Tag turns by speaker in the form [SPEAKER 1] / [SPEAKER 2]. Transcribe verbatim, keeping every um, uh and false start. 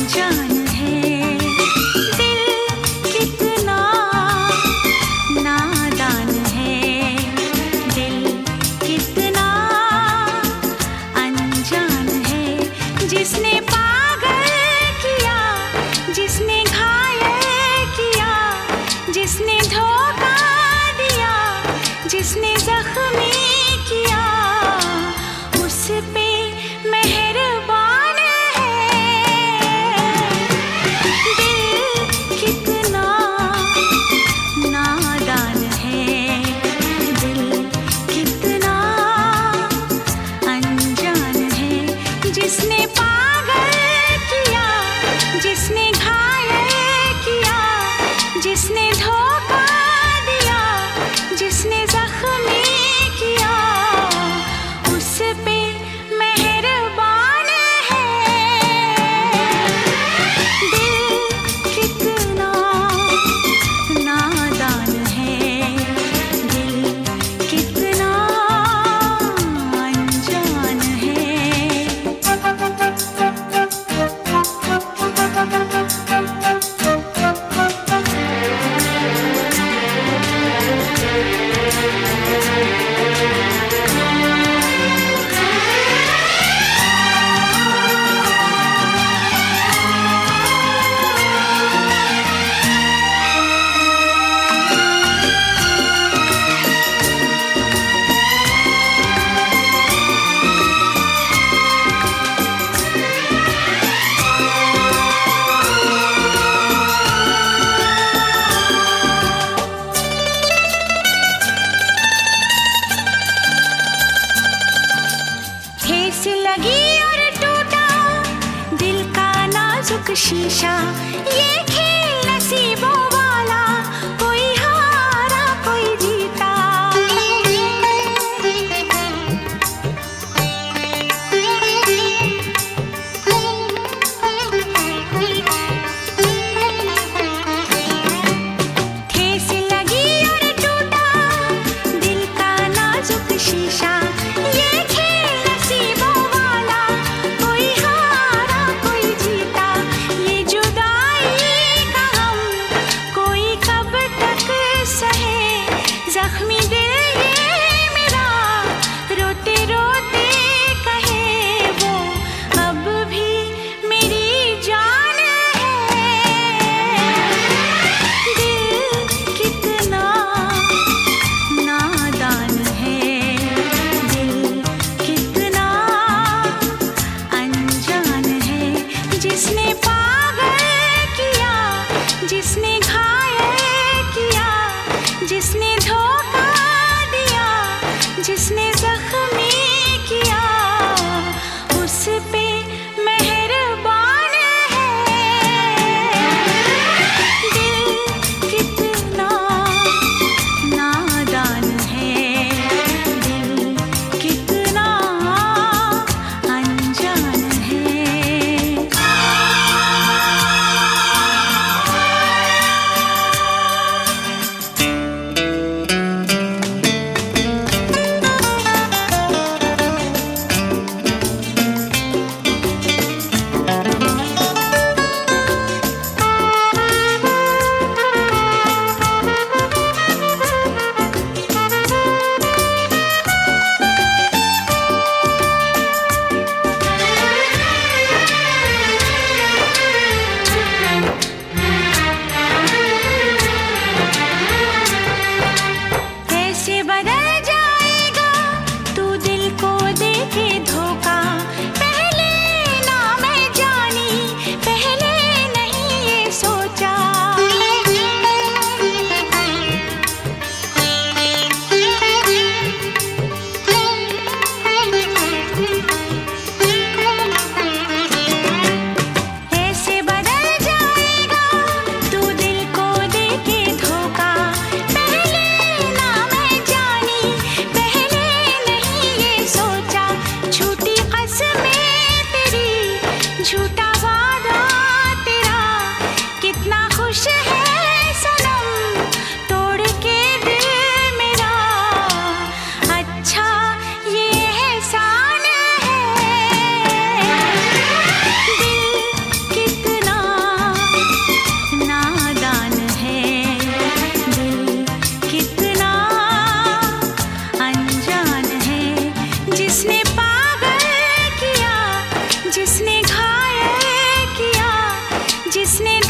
[SPEAKER 1] शीशा ये खेल नसीबों वाला, कोई हारा कोई जीता। ठेस लगी और टूटा दिल का नाजुक शीशा, ये खेल नसीबों वाला, कोई हारा कोई जीता। ये जुदाई का हम कोई कब तक सहे, जख्मी दिल ये मेरा रोते रोते कहे, वो अब भी मेरी जान है। दिल कितना नादान है, दिल कितना अनजान है, जिसने पागल किया, जिसने घायल किया, जिसने धोखा दिया, जिसने जख्मी किया, उस पे मेहरबान है। दिल कितना नादान है, दिल कितना अनजान है। कैसे बदल जाएगा तू दिल को देके धोखा, पहले ना मैं जानी, पहले नहीं ये सोचा। कैसे बदल जाएगा तू दिल को देके धोखा, पहले ना मैं जानी, पहले नहीं ये सोचा। झूठी कसमें तेरी, झूठा वादा तेरा, कितना खुश है सनम तोड़ के दिल मेरा। अच्छा ये एहसान है, दिल कितना जिसने